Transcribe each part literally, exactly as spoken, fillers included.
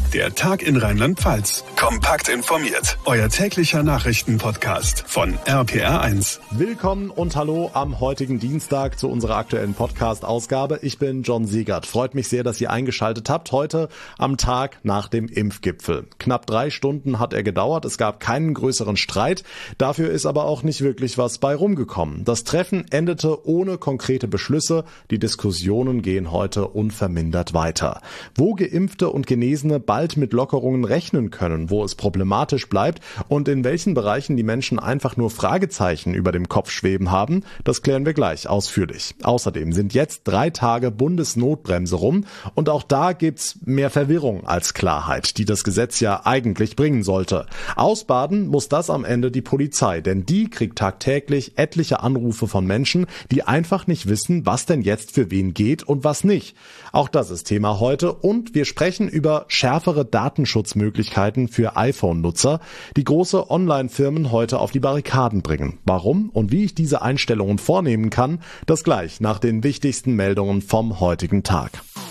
Der Tag in Rheinland-Pfalz. Kompakt informiert. Euer täglicher Nachrichtenpodcast von R P R eins. Willkommen und hallo am heutigen Dienstag zu unserer aktuellen Podcast-Ausgabe. Ich bin John Siegert. Freut mich sehr, dass ihr eingeschaltet habt. Heute am Tag nach dem Impfgipfel. Knapp drei Stunden hat er gedauert. Es gab keinen größeren Streit. Dafür ist aber auch nicht wirklich was bei rumgekommen. Das Treffen endete ohne konkrete Beschlüsse. Die Diskussionen gehen heute unvermindert weiter. Wo Geimpfte und Genesene bald mit Lockerungen rechnen können, wo es problematisch bleibt und in welchen Bereichen die Menschen einfach nur Fragezeichen über dem Kopf schweben haben, das klären wir gleich ausführlich. Außerdem sind jetzt drei Tage Bundesnotbremse rum und auch da gibt's mehr Verwirrung als Klarheit, die das Gesetz ja eigentlich bringen sollte. Ausbaden muss das am Ende die Polizei, denn die kriegt tagtäglich etliche Anrufe von Menschen, die einfach nicht wissen, was denn jetzt für wen geht und was nicht. Auch das ist Thema heute und wir sprechen über schärfere Datenschutzmöglichkeiten für iPhone-Nutzer, die große Online-Firmen heute auf die Barrikaden bringen. Warum und wie ich diese Einstellungen vornehmen kann, das gleich nach den wichtigsten Meldungen vom heutigen Tag.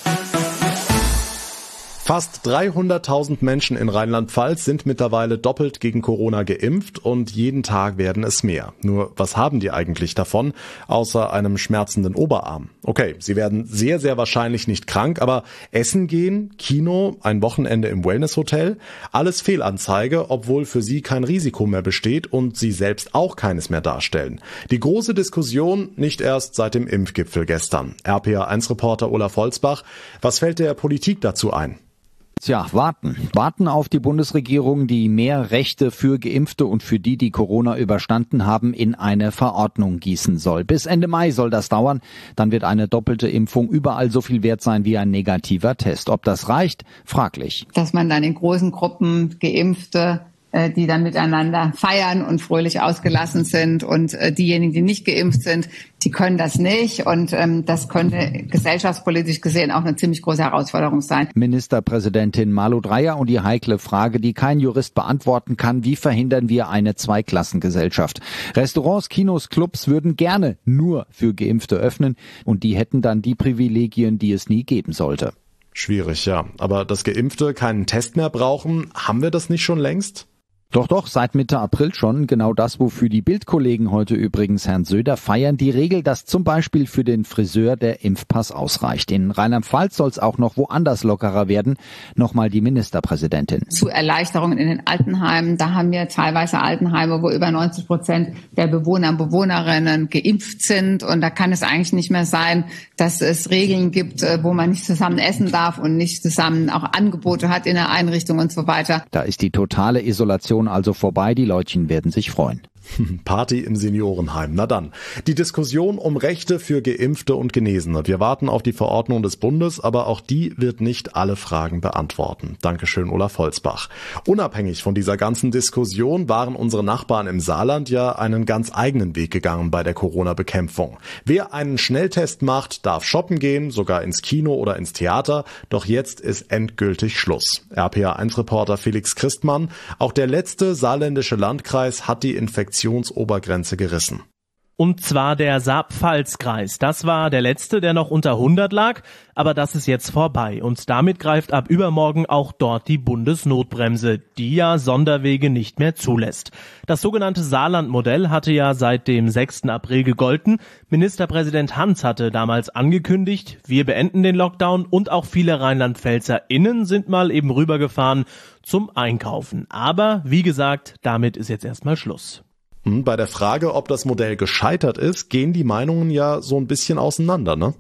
Fast dreihunderttausend Menschen in Rheinland-Pfalz sind mittlerweile doppelt gegen Corona geimpft und jeden Tag werden es mehr. Nur was haben die eigentlich davon, außer einem schmerzenden Oberarm? Okay, sie werden sehr, sehr wahrscheinlich nicht krank, aber essen gehen, Kino, ein Wochenende im Wellnesshotel, alles Fehlanzeige, obwohl für sie kein Risiko mehr besteht und sie selbst auch keines mehr darstellen. Die große Diskussion nicht erst seit dem Impfgipfel gestern. R P R eins Reporter Olaf Holzbach, was fällt der Politik dazu ein? Tja, warten. Warten auf die Bundesregierung, die mehr Rechte für Geimpfte und für die, die Corona überstanden haben, in eine Verordnung gießen soll. Bis Ende Mai soll das dauern. Dann wird eine doppelte Impfung überall so viel wert sein wie ein negativer Test. Ob das reicht? Fraglich. Dass man dann in großen Gruppen Geimpfte, die dann miteinander feiern und fröhlich ausgelassen sind und diejenigen, die nicht geimpft sind, die können das nicht und ähm, das könnte gesellschaftspolitisch gesehen auch eine ziemlich große Herausforderung sein. Ministerpräsidentin Malu Dreyer und die heikle Frage, die kein Jurist beantworten kann: Wie verhindern wir eine Zweiklassengesellschaft? Restaurants, Kinos, Clubs würden gerne nur für Geimpfte öffnen und die hätten dann die Privilegien, die es nie geben sollte. Schwierig, ja. Aber dass Geimpfte keinen Test mehr brauchen, haben wir das nicht schon längst? Doch, doch, seit Mitte April schon. Genau das, wofür die Bild-Kollegen heute übrigens Herrn Söder feiern. Die Regel, dass zum Beispiel für den Friseur der Impfpass ausreicht. In Rheinland-Pfalz soll es auch noch woanders lockerer werden. Nochmal die Ministerpräsidentin. Zu Erleichterungen in den Altenheimen. Da haben wir teilweise Altenheime, wo über neunzig Prozent der Bewohner und Bewohnerinnen geimpft sind. Und da kann es eigentlich nicht mehr sein, dass es Regeln gibt, wo man nicht zusammen essen darf und nicht zusammen auch Angebote hat in der Einrichtung und so weiter. Da ist die totale Isolation also vorbei, die Leutchen werden sich freuen. Party im Seniorenheim. Na dann. Die Diskussion um Rechte für Geimpfte und Genesene. Wir warten auf die Verordnung des Bundes, aber auch die wird nicht alle Fragen beantworten. Dankeschön, Olaf Holzbach. Unabhängig von dieser ganzen Diskussion waren unsere Nachbarn im Saarland ja einen ganz eigenen Weg gegangen bei der Corona-Bekämpfung. Wer einen Schnelltest macht, darf shoppen gehen, sogar ins Kino oder ins Theater. Doch jetzt ist endgültig Schluss. R P R eins Reporter Felix Christmann. Auch der letzte saarländische Landkreis hat die Infektion Obergrenze gerissen. Und zwar der Saar-Pfalz-Kreis. Das war der letzte, der noch unter hundert lag, aber das ist jetzt vorbei. Und damit greift ab übermorgen auch dort die Bundesnotbremse, die ja Sonderwege nicht mehr zulässt. Das sogenannte Saarland-Modell hatte ja seit dem sechsten April gegolten. Ministerpräsident Hans hatte damals angekündigt, wir beenden den Lockdown und auch viele RheinlandpfälzerInnen sind mal eben rübergefahren zum Einkaufen. Aber wie gesagt, damit ist jetzt erstmal Schluss. Bei der Frage, ob das Modell gescheitert ist, gehen die Meinungen ja so ein bisschen auseinander, ne?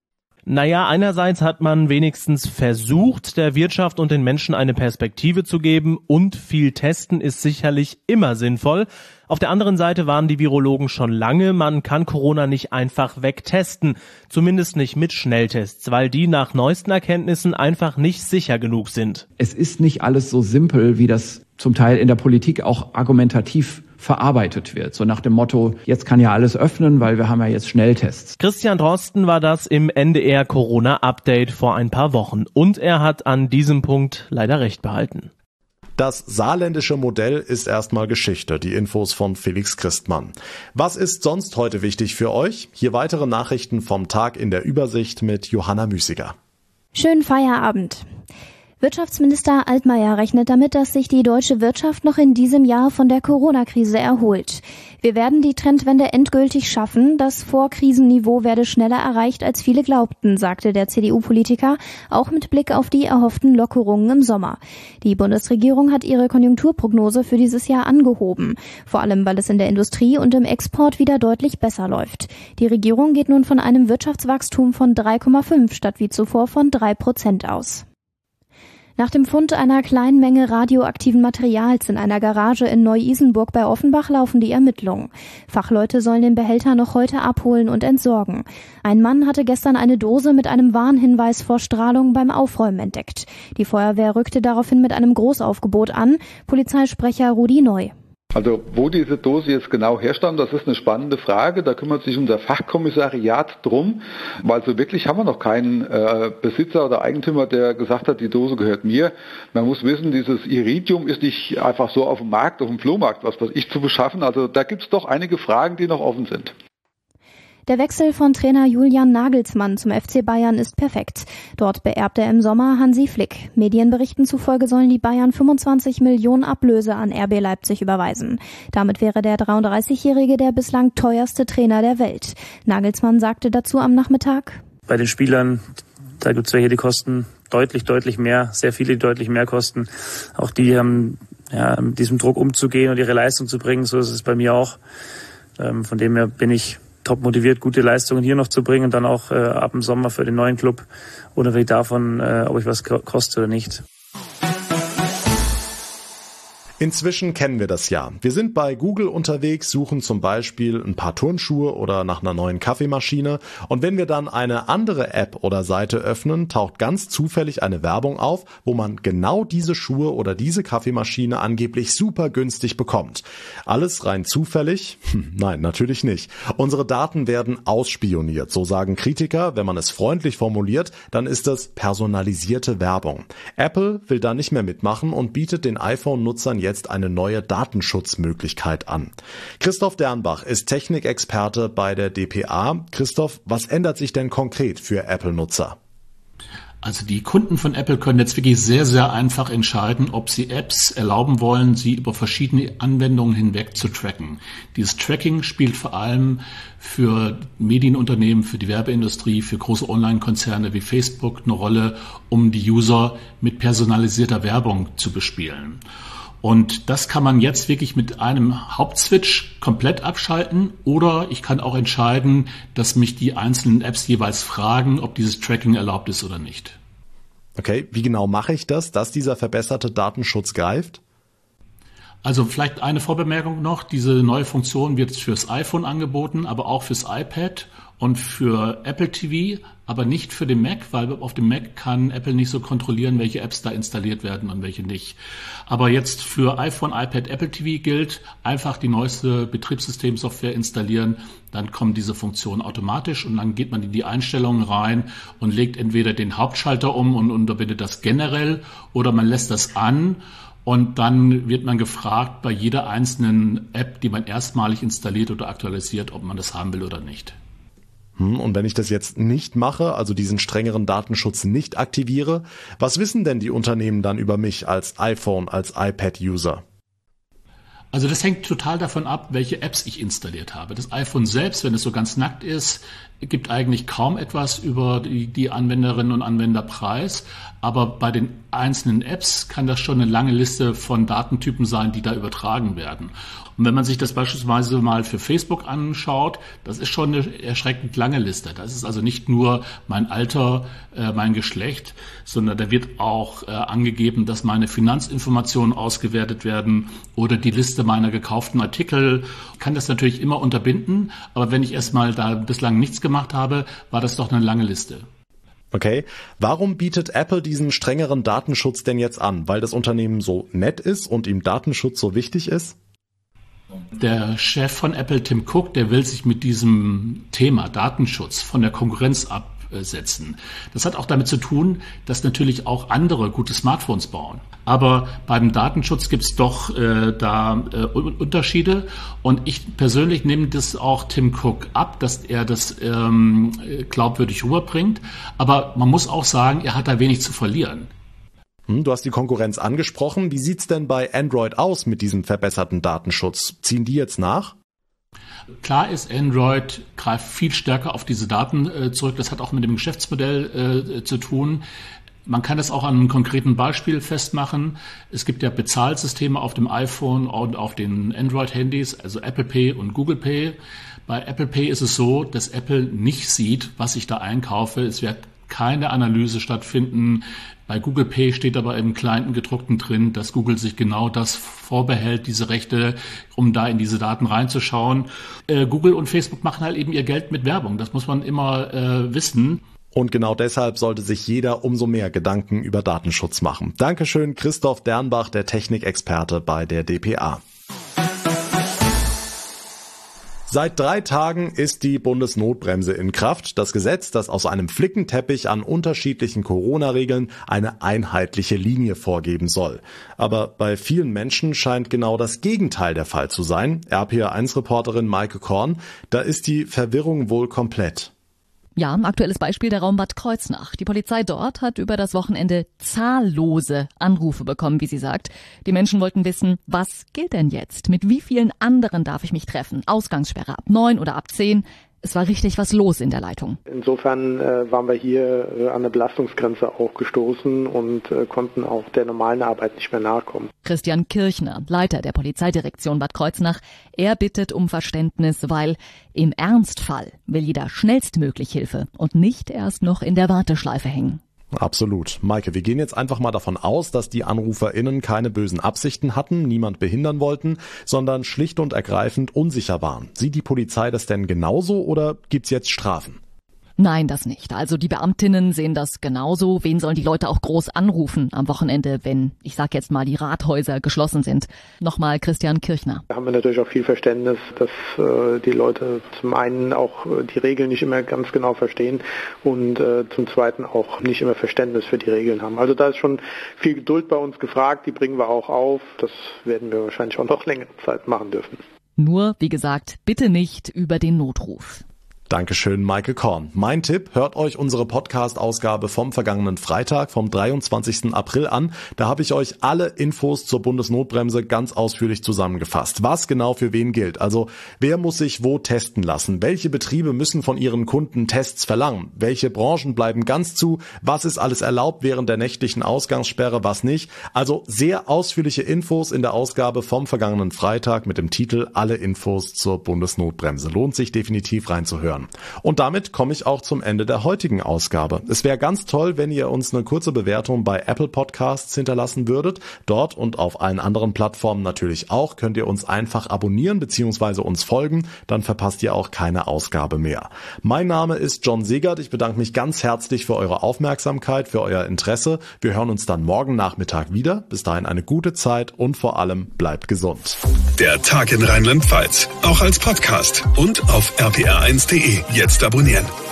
Naja, einerseits hat man wenigstens versucht, der Wirtschaft und den Menschen eine Perspektive zu geben und viel testen ist sicherlich immer sinnvoll. Auf der anderen Seite waren die Virologen schon lange, man kann Corona nicht einfach wegtesten, zumindest nicht mit Schnelltests, weil die nach neuesten Erkenntnissen einfach nicht sicher genug sind. Es ist nicht alles so simpel, wie das zum Teil in der Politik auch argumentativ verarbeitet wird. So nach dem Motto, jetzt kann ja alles öffnen, weil wir haben ja jetzt Schnelltests. Christian Drosten war das im N D R Corona-Update vor ein paar Wochen. Und er hat an diesem Punkt leider recht behalten. Das saarländische Modell ist erstmal Geschichte. Die Infos von Felix Christmann. Was ist sonst heute wichtig für euch? Hier weitere Nachrichten vom Tag in der Übersicht mit Johanna Müßiger. Schönen Feierabend. Wirtschaftsminister Altmaier rechnet damit, dass sich die deutsche Wirtschaft noch in diesem Jahr von der Corona-Krise erholt. Wir werden die Trendwende endgültig schaffen. Das Vorkrisenniveau werde schneller erreicht, als viele glaubten, sagte der C D U-Politiker, auch mit Blick auf die erhofften Lockerungen im Sommer. Die Bundesregierung hat ihre Konjunkturprognose für dieses Jahr angehoben, vor allem weil es in der Industrie und im Export wieder deutlich besser läuft. Die Regierung geht nun von einem Wirtschaftswachstum von drei Komma fünf statt wie zuvor von drei Prozent aus. Nach dem Fund einer kleinen Menge radioaktiven Materials in einer Garage in Neu-Isenburg bei Offenbach laufen die Ermittlungen. Fachleute sollen den Behälter noch heute abholen und entsorgen. Ein Mann hatte gestern eine Dose mit einem Warnhinweis vor Strahlung beim Aufräumen entdeckt. Die Feuerwehr rückte daraufhin mit einem Großaufgebot an. Polizeisprecher Rudi Neu. Also wo diese Dose jetzt genau herstammt, das ist eine spannende Frage. Da kümmert sich unser Fachkommissariat drum, weil so wirklich haben wir noch keinen äh, Besitzer oder Eigentümer, der gesagt hat, die Dose gehört mir. Man muss wissen, dieses Iridium ist nicht einfach so auf dem Markt, auf dem Flohmarkt, was weiß ich, zu beschaffen. Also da gibt es doch einige Fragen, die noch offen sind. Der Wechsel von Trainer Julian Nagelsmann zum F C Bayern ist perfekt. Dort beerbt er im Sommer Hansi Flick. Medienberichten zufolge sollen die Bayern fünfundzwanzig Millionen Ablöse an R B Leipzig überweisen. Damit wäre der dreiunddreißigjährige der bislang teuerste Trainer der Welt. Nagelsmann sagte dazu am Nachmittag: Bei den Spielern, da gibt es welche, die kosten deutlich, deutlich mehr, sehr viele, die deutlich mehr kosten. Auch die haben ja, mit diesem Druck umzugehen und ihre Leistung zu bringen, so ist es bei mir auch. Ähm, von dem her bin ich top motiviert, gute Leistungen hier noch zu bringen und dann auch äh, ab dem Sommer für den neuen Club, unabhängig davon, äh, ob ich was koste oder nicht. Inzwischen kennen wir das ja. Wir sind bei Google unterwegs, suchen zum Beispiel ein paar Turnschuhe oder nach einer neuen Kaffeemaschine. Und wenn wir dann eine andere App oder Seite öffnen, taucht ganz zufällig eine Werbung auf, wo man genau diese Schuhe oder diese Kaffeemaschine angeblich super günstig bekommt. Alles rein zufällig? Hm, nein, natürlich nicht. Unsere Daten werden ausspioniert, so sagen Kritiker. Wenn man es freundlich formuliert, dann ist das personalisierte Werbung. Apple will da nicht mehr mitmachen und bietet den iPhone-Nutzern jetzt eine neue Datenschutzmöglichkeit an. Christoph Dernbach ist Technikexperte bei der D P A. Christoph, was ändert sich denn konkret für Apple-Nutzer? Also die Kunden von Apple können jetzt wirklich sehr, sehr einfach entscheiden, ob sie Apps erlauben wollen, sie über verschiedene Anwendungen hinweg zu tracken. Dieses Tracking spielt vor allem für Medienunternehmen, für die Werbeindustrie, für große Online-Konzerne wie Facebook eine Rolle, um die User mit personalisierter Werbung zu bespielen. Und das kann man jetzt wirklich mit einem Hauptswitch komplett abschalten, oder ich kann auch entscheiden, dass mich die einzelnen Apps jeweils fragen, ob dieses Tracking erlaubt ist oder nicht. Okay, wie genau mache ich das, dass dieser verbesserte Datenschutz greift? Also vielleicht eine Vorbemerkung noch, diese neue Funktion wird fürs iPhone angeboten, aber auch fürs iPad und für Apple T V, aber nicht für den Mac, weil auf dem Mac kann Apple nicht so kontrollieren, welche Apps da installiert werden und welche nicht. Aber jetzt für iPhone, iPad, Apple T V gilt, einfach die neueste Betriebssystemsoftware installieren, dann kommen diese Funktionen automatisch und dann geht man in die Einstellungen rein und legt entweder den Hauptschalter um und unterbindet das generell oder man lässt das an. Und dann wird man gefragt bei jeder einzelnen App, die man erstmalig installiert oder aktualisiert, ob man das haben will oder nicht. Und wenn ich das jetzt nicht mache, also diesen strengeren Datenschutz nicht aktiviere, was wissen denn die Unternehmen dann über mich als iPhone, als iPad-User? Also das hängt total davon ab, welche Apps ich installiert habe. Das iPhone selbst, wenn es so ganz nackt ist, gibt eigentlich kaum etwas über die, die Anwenderinnen und Anwender preis. Aber bei den einzelnen Apps kann das schon eine lange Liste von Datentypen sein, die da übertragen werden. Und wenn man sich das beispielsweise mal für Facebook anschaut, das ist schon eine erschreckend lange Liste. Das ist also nicht nur mein Alter, äh, mein Geschlecht, sondern da wird auch äh, angegeben, dass meine Finanzinformationen ausgewertet werden oder die Liste meiner gekauften Artikel. Ich kann das natürlich immer unterbinden, aber wenn ich erstmal da bislang nichts gemacht habe, war das doch eine lange Liste. Okay, warum bietet Apple diesen strengeren Datenschutz denn jetzt an? Weil das Unternehmen so nett ist und ihm Datenschutz so wichtig ist? Der Chef von Apple, Tim Cook, der will sich mit diesem Thema Datenschutz von der Konkurrenz absetzen. Das hat auch damit zu tun, dass natürlich auch andere gute Smartphones bauen. Aber beim Datenschutz gibt es doch äh, da äh, Unterschiede. Und ich persönlich nehme das auch Tim Cook ab, dass er das ähm, glaubwürdig rüberbringt. Aber man muss auch sagen, er hat da wenig zu verlieren. Du hast die Konkurrenz angesprochen. Wie sieht's denn bei Android aus mit diesem verbesserten Datenschutz? Ziehen die jetzt nach? Klar ist, Android greift viel stärker auf diese Daten äh, zurück. Das hat auch mit dem Geschäftsmodell äh, zu tun. Man kann das auch an einem konkreten Beispiel festmachen. Es gibt ja Bezahlsysteme auf dem iPhone und auf den Android-Handys, also Apple Pay und Google Pay. Bei Apple Pay ist es so, dass Apple nicht sieht, was ich da einkaufe. Es wird keine Analyse stattfinden. Bei Google Pay steht aber im kleinen Gedruckten drin, dass Google sich genau das vorbehält, diese Rechte, um da in diese Daten reinzuschauen. Äh, Google und Facebook machen halt eben ihr Geld mit Werbung. Das muss man immer äh, wissen. Und genau deshalb sollte sich jeder umso mehr Gedanken über Datenschutz machen. Dankeschön, Christoph Dernbach, der Technikexperte bei der d p a. Seit drei Tagen ist die Bundesnotbremse in Kraft. Das Gesetz, das aus einem Flickenteppich an unterschiedlichen Corona-Regeln eine einheitliche Linie vorgeben soll. Aber bei vielen Menschen scheint genau das Gegenteil der Fall zu sein. R P R eins Reporterin Maike Korn, da ist die Verwirrung wohl komplett. Ja, aktuelles Beispiel der Raum Bad Kreuznach. Die Polizei dort hat über das Wochenende zahllose Anrufe bekommen, wie sie sagt. Die Menschen wollten wissen, was gilt denn jetzt? Mit wie vielen anderen darf ich mich treffen? Ausgangssperre ab neun oder ab zehn? Es war richtig was los in der Leitung. Insofern äh, waren wir hier äh, an eine Belastungsgrenze auch gestoßen und äh, konnten auch der normalen Arbeit nicht mehr nachkommen. Christian Kirchner, Leiter der Polizeidirektion Bad Kreuznach, er bittet um Verständnis, weil im Ernstfall will jeder schnellstmöglich Hilfe und nicht erst noch in der Warteschleife hängen. Absolut. Maike, wir gehen jetzt einfach mal davon aus, dass die AnruferInnen keine bösen Absichten hatten, niemand behindern wollten, sondern schlicht und ergreifend unsicher waren. Sieht die Polizei das denn genauso oder gibt's jetzt Strafen? Nein, das nicht. Also die Beamtinnen sehen das genauso. Wen sollen die Leute auch groß anrufen am Wochenende, wenn, ich sag jetzt mal, die Rathäuser geschlossen sind? Nochmal Christian Kirchner. Da haben wir natürlich auch viel Verständnis, dass äh, die Leute zum einen auch äh, die Regeln nicht immer ganz genau verstehen und äh, zum zweiten auch nicht immer Verständnis für die Regeln haben. Also da ist schon viel Geduld bei uns gefragt, die bringen wir auch auf. Das werden wir wahrscheinlich auch noch längere Zeit machen dürfen. Nur, wie gesagt, bitte nicht über den Notruf. Dankeschön, Maike Korn. Mein Tipp, hört euch unsere Podcast-Ausgabe vom vergangenen Freitag, vom dreiundzwanzigsten April an. Da habe ich euch alle Infos zur Bundesnotbremse ganz ausführlich zusammengefasst. Was genau für wen gilt. Also wer muss sich wo testen lassen? Welche Betriebe müssen von ihren Kunden Tests verlangen? Welche Branchen bleiben ganz zu? Was ist alles erlaubt während der nächtlichen Ausgangssperre, was nicht? Also sehr ausführliche Infos in der Ausgabe vom vergangenen Freitag mit dem Titel Alle Infos zur Bundesnotbremse. Lohnt sich definitiv reinzuhören. Und damit komme ich auch zum Ende der heutigen Ausgabe. Es wäre ganz toll, wenn ihr uns eine kurze Bewertung bei Apple Podcasts hinterlassen würdet. Dort und auf allen anderen Plattformen natürlich auch könnt ihr uns einfach abonnieren bzw. uns folgen. Dann verpasst ihr auch keine Ausgabe mehr. Mein Name ist John Segert. Ich bedanke mich ganz herzlich für eure Aufmerksamkeit, für euer Interesse. Wir hören uns dann morgen Nachmittag wieder. Bis dahin eine gute Zeit und vor allem bleibt gesund. Der Tag in Rheinland-Pfalz, auch als Podcast und auf r p r eins punkt d e. Jetzt abonnieren.